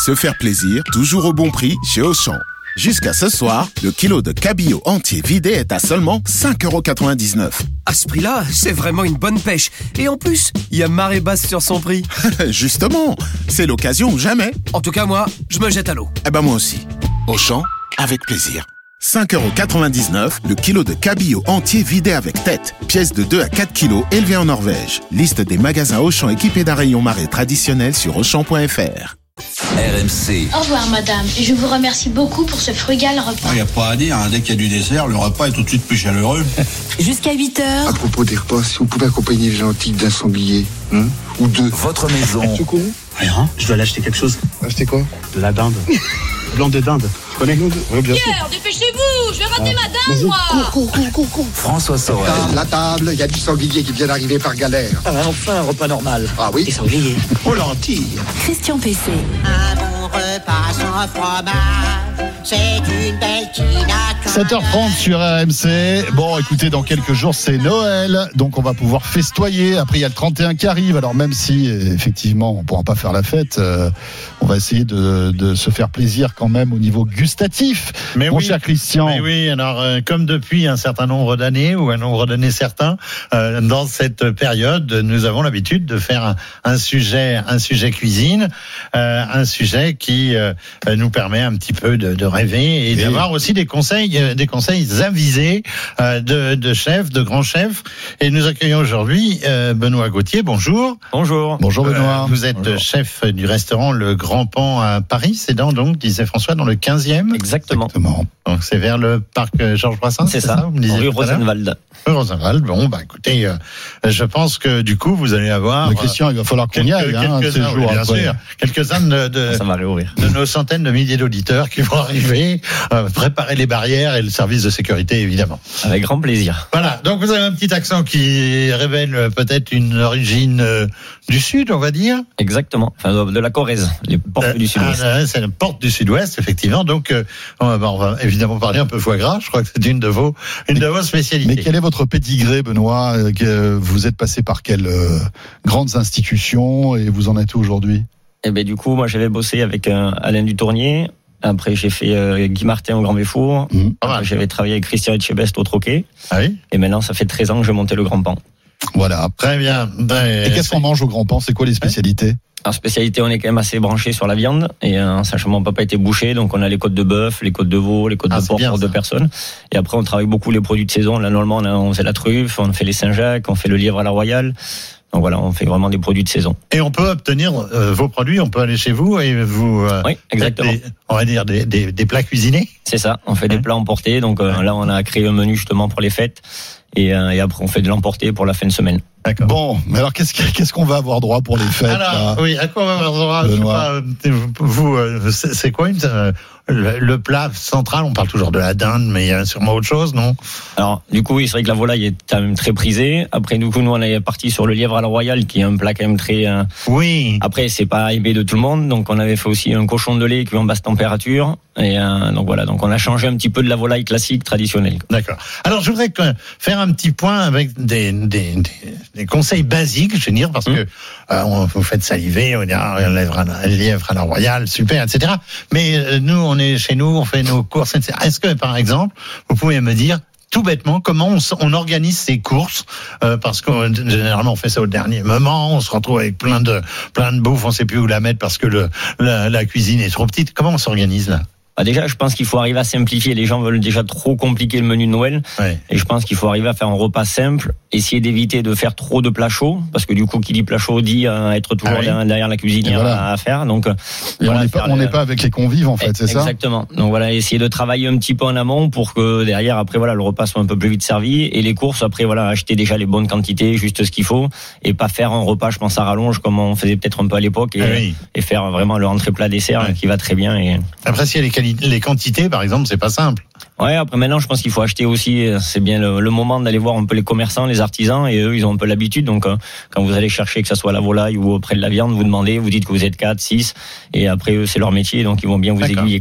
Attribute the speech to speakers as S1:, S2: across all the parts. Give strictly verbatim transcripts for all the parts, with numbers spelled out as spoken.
S1: Se faire plaisir, toujours au bon prix chez Auchan. Jusqu'à ce soir, le kilo de cabillaud entier vidé est à seulement cinq euros quatre-vingt-dix-neuf.
S2: À ce prix-là, c'est vraiment une bonne pêche. Et en plus, il y a marée basse sur son prix.
S1: Justement, c'est l'occasion ou jamais.
S2: En tout cas, moi, je me jette à l'eau.
S1: Eh ben moi aussi. Auchan, avec plaisir. cinq euros quatre-vingt-dix-neuf, le kilo de cabillaud entier vidé avec tête. Pièce de deux à quatre kilos élevée en Norvège. Liste des magasins Auchan équipés d'un rayon marée traditionnel sur auchan point f r.
S3: R M C.
S4: Au revoir madame, je vous remercie beaucoup pour ce frugal repas.
S5: Il n'y a pas à dire, hein. Dès qu'il y a du dessert, le repas est tout de suite plus chaleureux.
S6: Jusqu'à huit heures.
S7: À propos des repas, si vous pouvez accompagner les gentils d'un sanglier, hein, ou deux.
S3: Votre maison.
S7: Tu connais ?
S8: Rien, je dois l'acheter quelque chose.
S7: Acheter quoi ?
S8: De la dinde. Blanc de dinde, tu connais ?
S7: Oui, bien sûr.
S9: Pierre, dépêchez-vous, je vais rater
S7: Ah.
S9: ma dinde, moi.
S7: Cours, cours, cours, cours, cours.
S3: François Sorel.
S7: La table, il y a du sanglier qui vient d'arriver par galère.
S8: Ah, enfin, un repas normal.
S7: Ah oui ?
S8: Et sanglier.
S5: Aux lentilles.
S6: Christian P C.
S10: Un bon repas sans fromage, c'est une belle qui
S11: sept heures trente sur R M C. Bon, écoutez, dans quelques jours, c'est Noël. Donc, on va pouvoir festoyer. Après, il y a le trente et un qui arrive. Alors, même si, effectivement, on ne pourra pas faire la fête, euh, on va essayer de, de se faire plaisir quand même au niveau gustatif.
S12: Mais
S11: Mon
S12: oui,
S11: cher Christian.
S12: Mais oui, alors, euh, comme depuis un certain nombre d'années, ou un nombre d'années certains, euh, dans cette période, nous avons l'habitude de faire un, un sujet, un sujet cuisine, euh, un sujet qui euh, nous permet un petit peu de, de rêver et, et d'avoir aussi des conseils, euh, des conseils avisés euh, de, de chefs, de grands chefs. Et nous accueillons aujourd'hui euh, Benoît Gauthier. Bonjour.
S13: Bonjour.
S11: Bonjour Benoît.
S12: Euh, vous êtes
S13: Bonjour.
S12: chef du restaurant Le Grand Pan à Paris. C'est dans, donc, disait François, dans le quinzième.
S13: Exactement.
S11: Exactement.
S12: Donc c'est vers le parc Georges Brassens.
S13: C'est ça,
S12: vous me disiez
S13: rue
S12: tout à l'heure
S13: Rosenwald.
S12: Rue Rosenwald. Bon, bah écoutez, euh, je pense que du coup vous allez avoir.
S11: Mais Christian, il va falloir qu'on y aille, hein, ces
S12: quelques-uns,
S11: jours
S12: oui, bien
S11: après.
S12: sûr, quelques-uns de, de,
S13: Ça va réouvrir.
S12: de nos centaines de milliers d'auditeurs qui vont arriver, euh, préparer les barrières et le service de sécurité évidemment.
S13: Avec grand plaisir.
S12: Voilà. Donc vous avez un petit accent qui révèle euh, peut-être une origine euh, du sud, on va dire.
S13: Exactement. Enfin, de la Corrèze, les portes
S12: Euh,
S13: du Sud-Ouest.
S12: ah, c'est la porte du Sud-Ouest, effectivement. Donc, euh, on, va, on va évidemment parler un peu foie gras. Je crois que c'est une de vos, une de vos spécialités.
S11: Mais quel est votre pédigré, Benoît ? Que vous êtes passé par quelles euh, grandes institutions et vous en êtes où aujourd'hui ?
S13: Et ben du coup, moi j'avais bossé avec euh, Alain Dutournier. Après, j'ai fait euh, Guy Martin au Grand Béfour.
S11: Mmh.
S13: Après, j'avais travaillé avec Christian Etchebest au Troquet.
S12: Ah oui.
S13: Et maintenant, ça fait treize ans que je montais le Grand Pan.
S11: Voilà.
S12: Très bien. Ben,
S11: Et qu'est-ce qu'on mange au Grand Pan ? C'est quoi les spécialités ?
S13: En spécialité, on est quand même assez branché sur la viande. Et euh, sachant que mon papa était boucher, donc on a les côtes de bœuf, les côtes de veau, les côtes
S12: Ah,
S13: de
S12: c'est
S13: porc
S12: bien,
S13: pour
S12: ça.
S13: deux personnes. Et après, on travaille beaucoup les produits de saison. Là, normalement, on, a, on fait la truffe, on fait les Saint-Jacques, on fait le lièvre à la royale. Donc voilà, on fait vraiment des produits de saison.
S12: Et on peut obtenir euh, vos produits, on peut aller chez vous et vous. Euh,
S13: Oui, exactement.
S12: des- on va dire des, des, des plats cuisinés.
S13: C'est ça, on fait des
S12: Ouais.
S13: plats emportés. Donc euh, là, on a créé un menu justement pour les fêtes. Et, euh, et après, on fait de l'emporté pour la fin de semaine.
S12: D'accord.
S11: Bon, mais alors qu'est-ce que- qu'est-ce qu'on va avoir droit pour les fêtes
S12: Alors,
S11: là ?
S12: oui, à quoi on va avoir droit ? Je sais
S11: Benoît.
S12: pas, euh, vous, euh, c'est c'est quoi une, euh, le, le plat central ? On parle toujours de la dinde, mais il y a sûrement autre chose, non ?
S13: Alors, du coup, oui, c'est vrai que la volaille est quand même très prisée. Après, du coup, nous, on est parti sur le lièvre à la royale, qui est un plat quand même très... euh,
S12: Oui.
S13: Après, c'est pas aimé de tout le monde. Donc, on avait fait aussi un cochon de lait cuit en basse température. Et euh, donc voilà, donc on a changé un petit peu de la volaille classique, traditionnelle.
S12: D'accord. Alors, je voudrais que- faire un petit point avec des, des, des, des conseils basiques, je veux dire, parce
S13: Mmh.
S12: que euh, on, vous faites saliver, on dit ah, un lièvre à la, un lièvre à la royale, super, et cetera. Mais euh, nous, on est chez nous, on fait nos courses, et cetera. Est-ce que, par exemple, vous pouvez me dire tout bêtement comment on, s- on organise ces courses, euh, parce que euh, généralement on fait ça au dernier moment, on se retrouve avec plein de plein de bouffe, on sait plus où la mettre parce que le, la, la cuisine est trop petite. Comment on s'organise là ?
S13: Bah déjà, je pense qu'il faut arriver à simplifier. Les gens veulent déjà trop compliquer le menu de Noël.
S12: Ouais.
S13: Et je pense qu'il faut arriver à faire un repas simple, essayer d'éviter de faire trop de plats chauds, parce que du coup, qui dit plat chaud dit euh, être toujours
S12: Ah oui.
S13: derrière, derrière la cuisinière
S11: voilà.
S13: à, à faire. Donc, euh,
S11: Et
S13: voilà,
S11: on n'est pas,
S13: faire
S11: on
S13: le-
S11: n'est pas avec les convives en fait, c'est ça ?
S13: Exactement. Donc voilà, essayer de travailler un petit peu en amont pour que derrière, après voilà, le repas soit un peu plus vite servi. Et les courses, après voilà, acheter déjà les bonnes quantités, juste ce qu'il faut, et pas faire un repas, je pense, à rallonge comme on faisait peut-être un peu à l'époque, et,
S12: Ah oui.
S13: et faire vraiment le entrée plat dessert
S12: Ouais.
S13: qui va très bien. Et
S12: Apprécier les, quali- les quantités, par exemple, c'est pas simple.
S13: ouais, après maintenant, je pense qu'il faut acheter aussi. C'est bien le, le moment d'aller voir un peu les commerçants, les artisans, et eux, ils ont un peu l'habitude. Donc, euh, quand vous allez chercher, que ça soit la volaille ou auprès de la viande, vous demandez, vous dites que vous êtes quatre, six, et après eux, c'est leur métier, donc ils vont bien vous
S12: D'accord.
S13: aiguiller, quoi.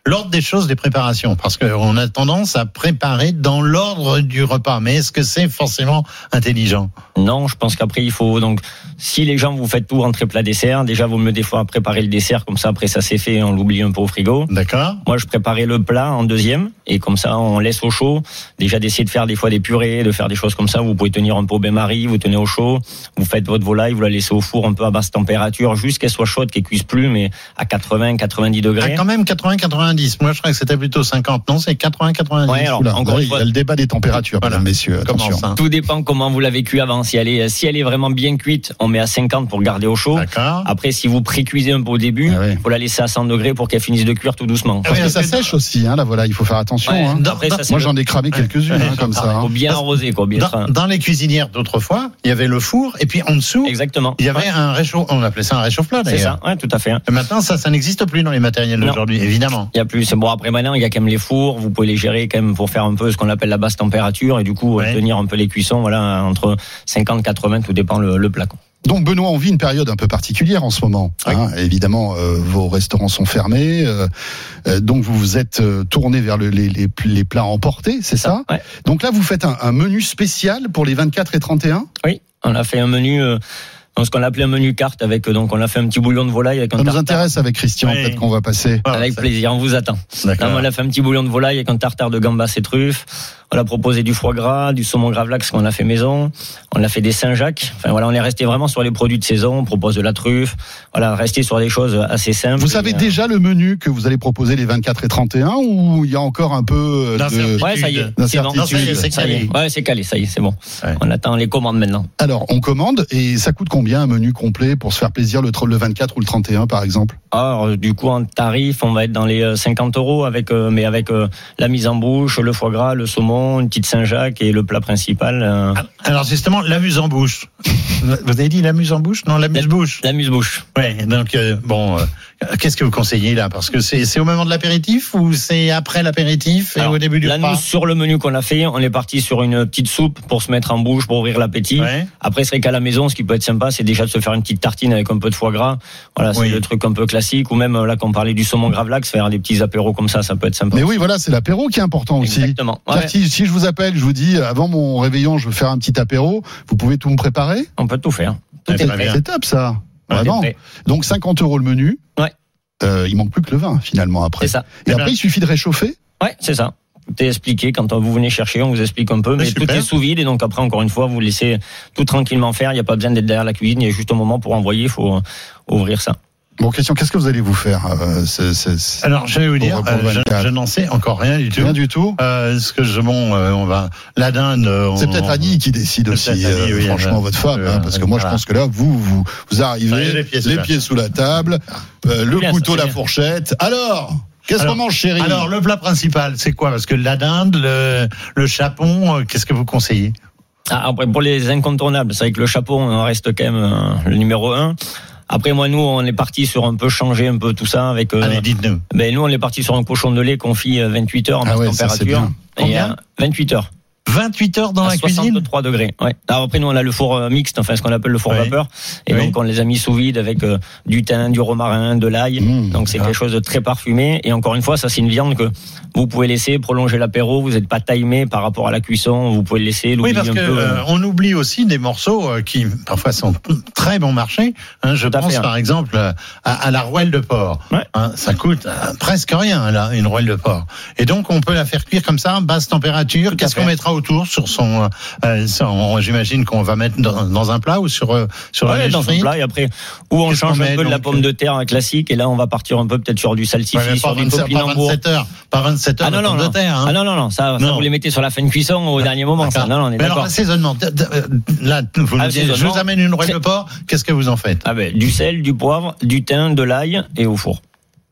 S12: l'ordre des choses des préparations, parce qu'on a tendance à préparer dans l'ordre du repas. Mais est-ce que c'est forcément intelligent?
S13: Non, je pense qu'après il faut donc si les gens vous faites tout entrée plat dessert, déjà vaut mieux des fois préparer le dessert comme ça après ça c'est fait, on l'oublie un peu au frigo.
S12: D'accord.
S13: Moi je préparais le plat en deuxième et comme ça on laisse au chaud. Déjà d'essayer de faire des fois des purées, de faire des choses comme ça. Vous pouvez tenir un peu au bain-marie, vous tenez au chaud, vous faites votre volaille, vous la laissez au four un peu à basse température jusqu'à qu'elle soit chaude, qu'elle cuise plus, mais à quatre-vingts quatre-vingt-dix degrés.
S12: Ah, quand même quatre-vingts quatre-vingt-dix. Moi je crois que c'était plutôt cinquante. Non, c'est quatre-vingts quatre-vingt-dix.
S13: Ouais, alors,
S11: Oula,
S13: encore
S11: oui,
S13: une fois,
S11: il y a le débat des températures,
S12: voilà,
S11: mesdames, messieurs. Attention.
S12: Comment ça?
S13: Tout dépend comment vous l'avez cuit avant. Si elle est, si elle est vraiment bien cuite, on met à cinquante pour garder au chaud.
S12: D'accord.
S13: Après, si vous pré-cuisez un peu au début,
S11: Ah oui.
S13: faut la laisser à cent degrés pour qu'elle finisse de cuire tout doucement.
S11: Parce
S12: oui,
S11: que ça
S12: parce que-
S11: sèche aussi, hein, là, voilà, il faut faire attention.
S13: Ouais,
S11: hein.
S13: après, ça, c'est
S11: Moi,
S13: le-
S11: j'en ai cramé quelques-unes,
S12: Ouais,
S11: hein, comme ça.
S13: Faut
S11: hein.
S13: bien arroser, quoi, bien
S12: Dans,
S13: être-
S12: dans les cuisinières d'autrefois, il y avait le four et puis en dessous,
S13: Exactement.
S12: il y avait
S13: Ouais.
S12: un réchauffe. On appelait ça un réchauffe-plat
S13: C'est
S12: d'ailleurs.
S13: ça, ouais, tout à fait.
S12: Et maintenant, ça, ça n'existe plus dans les matériels
S13: Non.
S12: d'aujourd'hui, évidemment.
S13: Il y a plus. Bon, après maintenant, il y a quand même les fours. Vous pouvez les gérer quand même pour faire un peu ce qu'on appelle la basse température et du coup
S12: Ouais.
S13: tenir un peu les cuissons. Voilà, entre cinquante quatre-vingts, tout dépend le, le plat. Quoi.
S11: Donc Benoît, on vit une période un peu particulière en ce moment. Hein. Évidemment, euh, vos restaurants sont fermés, euh, euh, donc vous vous êtes euh, tourné vers le, les, les, les plats emportés, c'est ça,
S13: Ouais.
S11: Donc là, vous faites un, un menu spécial pour les vingt-quatre et trente et un.
S13: Oui, on a fait un menu. Euh, ce qu'on appelait un menu carte avec donc on a fait un petit bouillon de volaille avec un
S11: Ça nous
S13: tartare.
S11: intéresse avec Christian,
S12: Oui.
S11: peut-être qu'on va passer.
S12: Voilà,
S13: Avec
S12: ça-
S13: plaisir, on vous attend.
S12: D'accord.
S13: Là, on a fait un petit bouillon de volaille avec un tartare de gambas et truffes. On a proposé du foie gras, du saumon gravlax qu'on a fait maison. On a fait des Saint-Jacques. Enfin voilà, on est resté vraiment sur les produits de saison. On propose de la truffe. Voilà, rester sur des choses assez simples.
S11: Vous savez
S13: Et, euh,
S11: déjà le menu que vous allez proposer les vingt-quatre et trente et un ou il y a encore un peu euh, de...
S12: D'incertitude.
S13: Ouais, ça y est, c'est bon.
S11: d'incertitude.
S12: Non, ça y est, c'est
S13: Ça y est.
S12: calé.
S13: Ouais, c'est calé, ça y est, c'est bon.
S12: Ouais.
S13: On attend les commandes maintenant.
S11: Alors, on commande et ça coûte combien un menu complet pour se faire plaisir le, le vingt-quatre ou le trente et un par exemple?
S13: Alors, du coup, en tarif, on va être dans les euh, cinquante euros avec, euh, mais avec euh, la mise en bouche, le foie gras, le saumon, une petite Saint-Jacques et le plat principal. euh,
S12: Alors justement, l'amuse-en-bouche. Vous avez dit l'amuse-en-bouche? Non, l'amuse-bouche.
S13: L'amuse-bouche.
S12: Ouais, donc euh, bon, euh, qu'est-ce que vous conseillez là? Parce que c'est c'est au moment de l'apéritif ou c'est après l'apéritif et
S13: Alors,
S12: au début du
S13: là,
S12: repas?
S13: nous, sur le menu qu'on a fait, on est parti sur une petite soupe pour se mettre en bouche, pour ouvrir l'appétit.
S12: Ouais.
S13: Après, c'est vrai qu'à la maison, ce qui peut être sympa, c'est déjà de se faire une petite tartine avec un peu de foie gras. Voilà, c'est
S12: Oui.
S13: le truc un peu classique. Ou même, là, quand on parlait du saumon gravlax, faire des petits apéros comme ça, ça peut être sympa.
S11: Mais oui, voilà, c'est l'apéro qui est important aussi.
S13: Exactement. Ouais.
S11: C'est-à-dire, Si, si je vous appelle, je vous dis, avant mon réveillon, je veux faire un petit apéro, vous pouvez tout me préparer?
S13: On peut tout faire. Tout
S12: Ouais,
S13: est
S12: très
S13: prêt.
S12: bien.
S11: C'est top ça.
S13: Ouais,
S11: Vraiment.
S13: c'est prêt.
S11: Donc cinquante euros le menu.
S13: Ouais.
S11: Euh, il manque plus que le vin finalement après.
S13: C'est ça.
S11: Et
S12: Eh
S11: après,
S12: ben-
S11: il suffit de réchauffer.
S13: Ouais, c'est ça. Tout est expliqué. Quand vous venez chercher, on vous explique un peu. Mais
S12: super.
S13: tout est sous vide. Et donc après, encore une fois, vous laissez tout tranquillement faire. Il n'y a pas besoin d'être derrière la cuisine. Il y a juste un moment pour envoyer. Il faut ouvrir ça.
S11: Bon, question, qu'est-ce que vous allez vous faire euh, c'est, c'est, c'est...
S12: Alors je vais vous dire,
S11: Pour- pour
S12: euh, je,
S11: vingt-quatre.
S12: je n'en sais encore rien du tout.
S11: Rien du tout.
S12: Euh, ce que je bon, euh, on va la dinde. euh,
S11: C'est
S12: on-
S11: peut-être Annie qui décide
S12: C'est
S11: aussi,
S12: peut-être Annie,
S11: euh,
S12: oui,
S11: franchement,
S12: elle-
S11: votre femme,
S12: euh,
S11: hein, parce que moi,
S12: voilà.
S11: je pense que là, vous, vous, vous arrivez,
S12: Ouais, les pieds sous
S11: les
S12: la-
S11: pieds sous la table, euh, le
S13: Bien, ça,
S11: couteau,
S13: c'est
S11: la
S13: bien.
S11: fourchette. Alors, qu'est-ce
S12: Alors-
S11: qu'on mange, chérie?
S12: Alors le plat principal, c'est quoi? Parce que la dinde, le, le chapon, euh, qu'est-ce que vous conseillez?
S13: Ah, après, pour les incontournables, c'est vrai que le chapeau, on reste quand même euh, le numéro un. Après, moi, nous, on est parti sur un peu changer un peu tout ça avec. Euh,
S12: Allez, dites-nous.
S13: ben, nous, on est parti sur un cochon de lait confit euh, vingt-huit heures en
S11: Ah
S13: basse
S11: ouais, ça, c'est
S13: température.
S11: bien.
S13: Et,
S12: Combien
S13: euh, vingt-huit heures.
S12: vingt-huit heures dans
S13: à
S12: la cuisine?
S13: soixante-trois degrés. Ouais. Alors après, nous, on a le four euh, mixte, enfin, ce qu'on appelle le four
S12: Oui.
S13: vapeur. Et
S12: Oui.
S13: donc, on les a mis sous vide avec euh, du thym, du romarin, de l'ail.
S11: Mmh.
S13: Donc, c'est
S12: Ah.
S13: quelque chose de très parfumé. Et encore une fois, ça, c'est une viande que vous pouvez laisser prolonger l'apéro. Vous n'êtes pas timé par rapport à la cuisson. Vous pouvez le laisser,
S12: Oui,
S13: l'oublier
S12: parce
S13: un
S12: que
S13: peu.
S12: euh, on oublie aussi des morceaux euh, qui parfois sont très bon marché. Hein, je
S13: Tout à
S12: pense
S13: fait, hein.
S12: par exemple à, à la rouelle de porc.
S13: Ouais.
S12: Hein, ça coûte euh, presque rien là, une rouelle de porc. Et donc on peut la faire cuire comme ça, basse température.
S13: Tout à
S12: Qu'est-ce
S13: fait.
S12: qu'on mettra autour sur son, euh, son- j'imagine qu'on va mettre dans, dans un plat ou sur euh, sur
S13: Ouais,
S12: la
S13: dans
S12: lèche
S13: un plat, et après, ou on
S12: Qu'est-ce
S13: change
S12: qu'on
S13: un
S12: met,
S13: peu de la
S12: donc,
S13: pomme de terre classique, et là, on va partir un peu peut-être sur du salsifis,
S12: Ouais, mais pas
S13: sur du
S12: vingt-sept, pas
S13: topinambour.
S12: vingt-sept heures, pas vingt-sept heures
S13: Ah non,
S12: de
S13: non,
S12: pomme
S13: non.
S12: de terre. Hein.
S13: Ah non, non, non, ça, ça
S12: Non.
S13: vous les mettez sur la fin de cuisson au dernier moment, ça. Non, non, on est
S12: Mais alors
S13: d'accord.
S12: l'assaisonnement, d- d- là, vous
S13: Ah,
S12: nous dites, je
S13: l'assaisonnement,
S12: vous amène une rouelle
S13: c'est-
S12: de porc, qu'est-ce que vous en faites?
S13: Ah ben, du sel, du poivre, du thym, de l'ail et au four.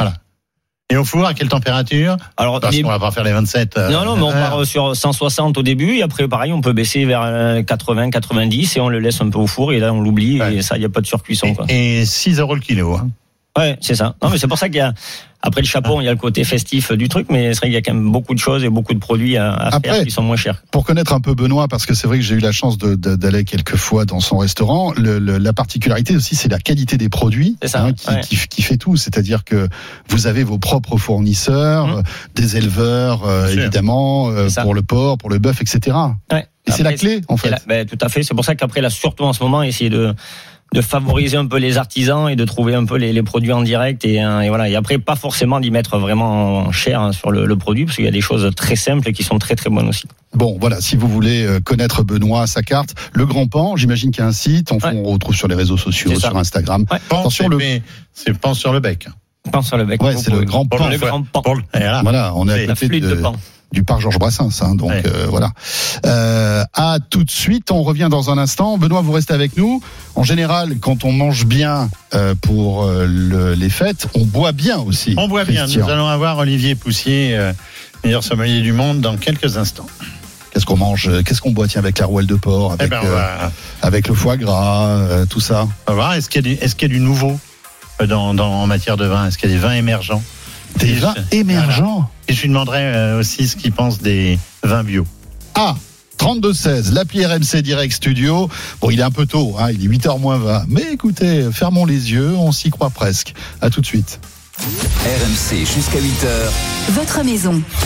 S12: Et au four, à quelle température?
S13: Alors,
S12: Parce
S13: les-
S12: qu'on va pas faire les vingt-sept. euh,
S13: non, non, mais on
S12: heures.
S13: part sur cent soixante au début, et après, pareil, on peut baisser vers euh, quatre-vingts, quatre-vingt-dix, et on le laisse un peu au four, et là, on l'oublie,
S12: Ouais.
S13: et ça, il n'y a pas de surcuisson, quoi.
S12: Et, et six euros le kilo. Hein.
S13: Ouais, c'est ça. Non, mais c'est pour ça qu'il y a, Après le chapeau, il y a le côté festif du truc, mais c'est vrai qu'il y a quand même beaucoup de choses et beaucoup de produits à, à
S11: Après,
S13: faire qui sont moins chers.
S11: Pour connaître un peu Benoît, parce que c'est vrai que j'ai eu la chance de, de, d'aller quelques fois dans son restaurant, le, le, la particularité aussi, c'est la qualité des produits
S13: c'est ça,
S11: hein, qui,
S13: ouais.
S11: qui, qui fait tout. C'est-à-dire que vous avez vos propres fournisseurs, mmh. des éleveurs, euh, évidemment, euh, pour le porc, pour le bœuf, et cetera.
S13: Ouais.
S11: Et après, c'est la clé, en fait.
S13: La, ben, tout à fait. C'est pour ça qu'après, là, surtout en ce moment, essayer de de favoriser un peu les artisans et de trouver un peu les, les produits en direct et, et voilà. Et après, pas forcément d'y mettre vraiment cher hein, sur le, le produit, parce qu'il y a des choses très simples et qui sont très très bonnes aussi.
S11: Bon, voilà, si vous voulez connaître Benoît, sa carte, Le Grand Pan, j'imagine qu'il y a un site, on, ouais. on retrouve sur les réseaux sociaux, sur Instagram.
S12: Ouais. Pan, Attention, le... c'est Pan sur le bec.
S13: Pan sur le bec.
S11: Ouais, c'est le Grand Pan.
S13: Le Grand Pan.
S11: Voilà. voilà, on est à côté de, de Pan. Du parc Georges Brassens, hein, donc ouais. euh, voilà. Euh, à tout de suite, on revient dans un instant. Benoît, vous restez avec nous. En général, quand on mange bien euh, pour euh, le, les fêtes, on boit bien aussi.
S12: On boit Christian. bien. Nous allons avoir Olivier Poussier, euh, meilleur sommelier du monde, dans quelques instants.
S11: Qu'est-ce qu'on mange? Qu'est-ce qu'on boit? Tiens, avec la rouelle de porc, avec, eh ben, euh, avec le foie gras, euh, tout ça.
S12: On va voir. Est-ce qu'il y a du, est-ce qu'il y a du nouveau dans, dans, en matière de vin? Est-ce qu'il y a des vins émergents?
S11: Des vins émergents.
S12: Voilà. Et je lui demanderai aussi ce qu'il pense des vins bio.
S11: Ah, trente-deux seize, l'appli R M C Direct Studio. Bon, il est un peu tôt, hein, il est huit heures moins vingt. Mais écoutez, fermons les yeux, on s'y croit presque. À tout de suite.
S3: R M C jusqu'à huit heures.
S6: Votre maison.